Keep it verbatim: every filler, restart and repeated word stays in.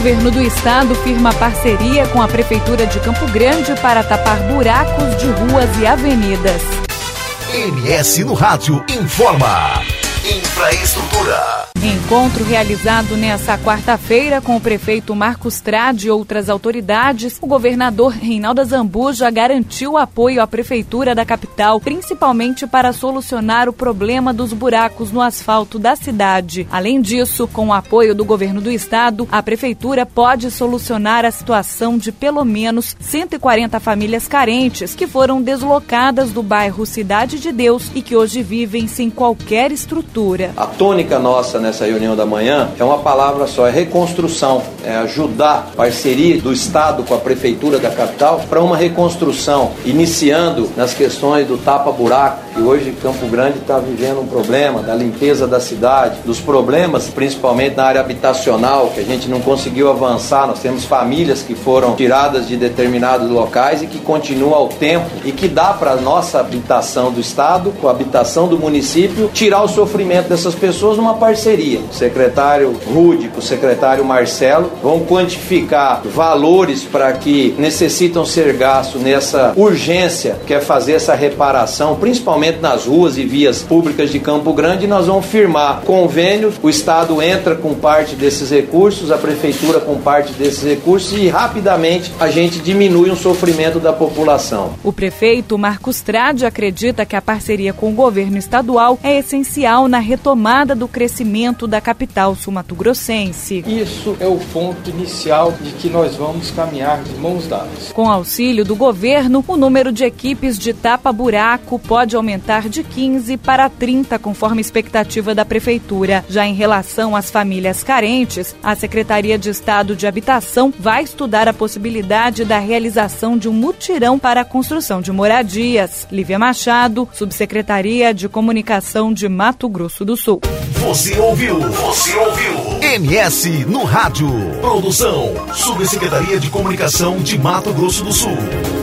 governo do estado firma parceria com a Prefeitura de Campo Grande para tapar buracos de ruas e avenidas. M S no Rádio informa. Infraestrutura. Encontro realizado nesta quarta-feira com o prefeito Marcos Trade e outras autoridades, o governador Reinaldo Azambuja garantiu apoio à prefeitura da capital, principalmente para solucionar o problema dos buracos no asfalto da cidade. Além disso, com o apoio do governo do estado, a prefeitura pode solucionar a situação de pelo menos cento e quarenta famílias carentes que foram deslocadas do bairro Cidade de Deus e que hoje vivem sem qualquer estrutura. A tônica nossa nessa reunião da manhã é uma palavra só, é reconstrução, é ajudar a parceria do Estado com a Prefeitura da capital para uma reconstrução, iniciando nas questões do tapa-buraco, que hoje Campo Grande está vivendo um problema, da limpeza da cidade, dos problemas principalmente na área habitacional, que a gente não conseguiu avançar. Nós temos famílias que foram tiradas de determinados locais e que continuam ao tempo e que dá para a nossa habitação do Estado, com a habitação do município, tirar o sofrimento dessas pessoas numa parceria. O secretário Rude com o secretário Marcelo vão quantificar valores para que necessitam ser gastos nessa urgência, que é fazer essa reparação, principalmente nas ruas e vias públicas de Campo Grande. Nós vamos firmar convênios, o Estado entra com parte desses recursos, a Prefeitura com parte desses recursos e rapidamente a gente diminui o sofrimento da população. O prefeito Marcos Trade acredita que a parceria com o governo estadual é essencial na retomada do crescimento da capital sul-mato-grossense. Isso é o ponto inicial de que nós vamos caminhar de mãos dadas. Com auxílio do governo, o número de equipes de tapa-buraco pode aumentar de quinze para trinta, conforme expectativa da prefeitura. Já em relação às famílias carentes, a Secretaria de Estado de Habitação vai estudar a possibilidade da realização de um mutirão para a construção de moradias. Lívia Machado, Subsecretaria de Comunicação de Mato Grosso do Sul. Você ouviu? Você ouviu? M S no Rádio. Produção, Subsecretaria de Comunicação de Mato Grosso do Sul.